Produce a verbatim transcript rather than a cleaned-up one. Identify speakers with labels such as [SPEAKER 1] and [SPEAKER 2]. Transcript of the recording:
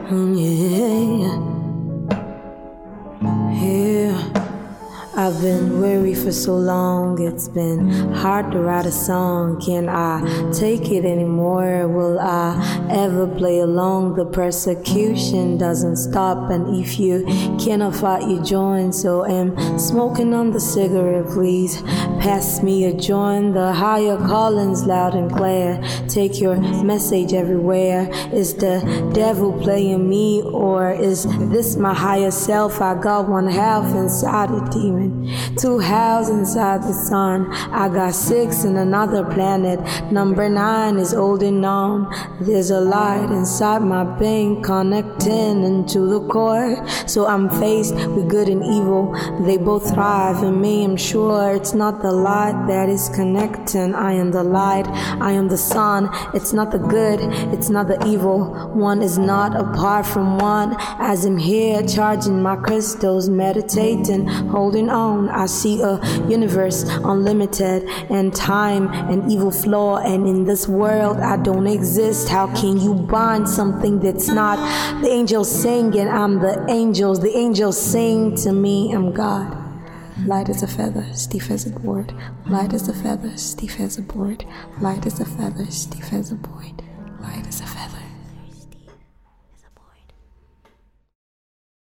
[SPEAKER 1] Mm, yeah. Yeah. I've been weary for so long, it's been hard to write a song. Can I take it anymore? Will I ever play along? The persecution doesn't stop, and if you cannot fight, you join. So I'm smoking on the cigarette, please pass me a joint. The higher calling's loud and clear, take your message everywhere. Is the devil playing me, or is this my higher self? I got one half inside a demon, two halves inside the sun. I got six in another planet. Number nine is holding on. There's a light inside my being, connecting into the core. So I'm faced with good and evil. They both thrive in me. I'm sure it's not the light that is connecting. I am the light. I am the sun. It's not the good. It's not the evil. One is not apart from one. As I'm here charging my crystals, meditating, holding on. I see a universe unlimited, and time an evil flaw, and in this world I don't exist. How can you bind something that's not? The angels sing and I'm the angels. The angels sing to me, I'm God. Light as a feather, stiff as a board. Light as a feather, stiff as a board. Light as a feather, stiff as a board. Light as a feather.